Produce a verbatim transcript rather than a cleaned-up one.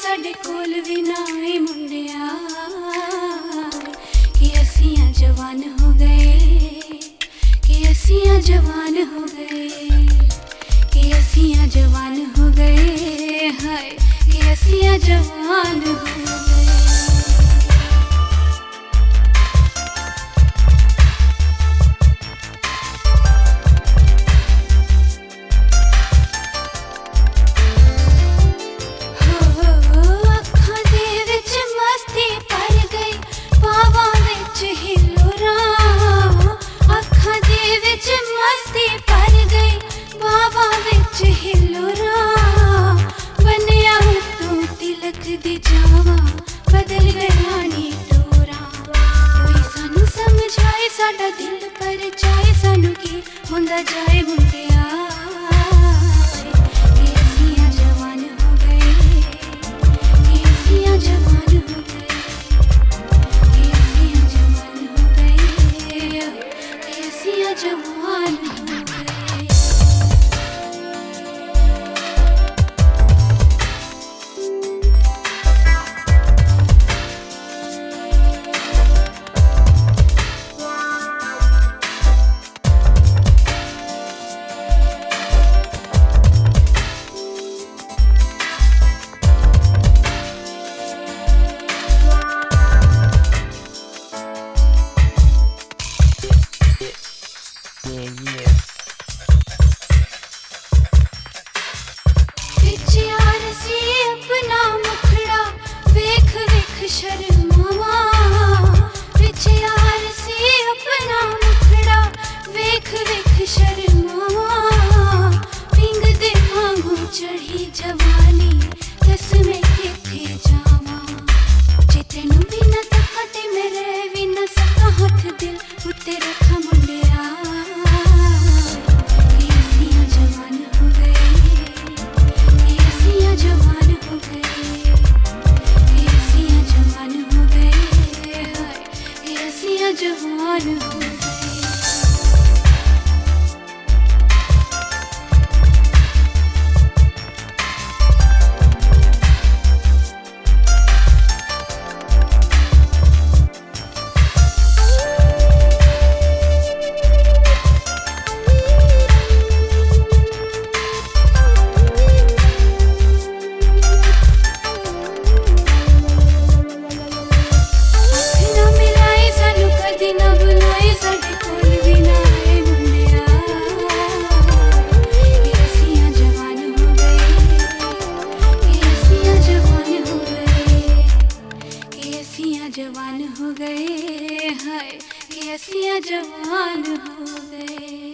साडे कोल भी ना है मुंडिया कि असियां जवान हो गए, कि असियां जवान हो गए, कि असियां जवान हो गए, हाय कि असियां जवान हो गए। बदल गया नी टोरा, कोई सानू समझाए साडा दिल पर जाए, सानू की हुंदा जाए मुंडिया कि असियां जवान हो गए, कि असियां जवान हो गए, कि असियां जवान हो गए, कि असियां जवान हो गए। शर्मावा विच यार सी अपना मुखड़ा, वेख वेख शर्मावा पिंग दे वांगू चढ़ी जवानी, दस मैं किथे जावा, जे तैनू भी ना तक्का ते मेरे भी ना सका, हाथ दिल उत्ते रखा मुंडिया कि असियां जवान हो गए, कि असियां जवान हो गए, जवान हो गए, असियां जवान हो गए। जवान हो गए, हाय कि असियां जवान हो गए।